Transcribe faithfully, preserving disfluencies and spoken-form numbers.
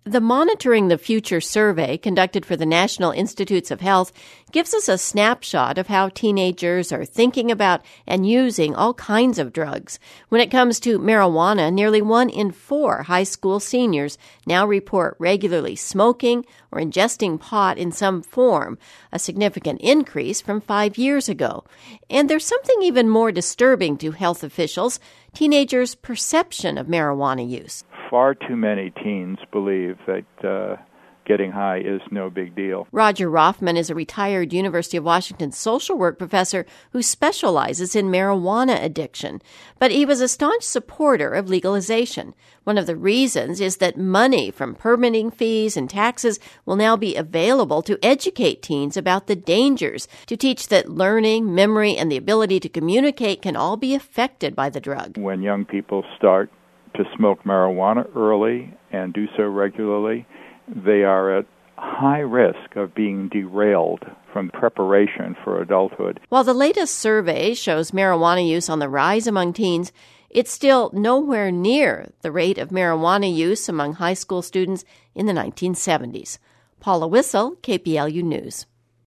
The Monitoring the Future survey conducted for the National Institutes of Health gives us a snapshot of how teenagers are thinking about and using all kinds of drugs. When it comes to marijuana, nearly one in four high school seniors now report regularly smoking or ingesting pot in some form, a significant increase from five years ago. And there's something even more disturbing to health officials: teenagers' perception of marijuana use. Far too many teens believe that uh, getting high is no big deal. Roger Roffman is a retired University of Washington social work professor who specializes in marijuana addiction. But he was a staunch supporter of legalization. One of the reasons is that money from permitting fees and taxes will now be available to educate teens about the dangers, to teach that learning, memory, and the ability to communicate can all be affected by the drug. When young people start to smoke marijuana early and do so regularly, they are at high risk of being derailed from preparation for adulthood. While the latest survey shows marijuana use on the rise among teens, it's still nowhere near the rate of marijuana use among high school students in the nineteen seventies. Paula Wissel, K P L U News.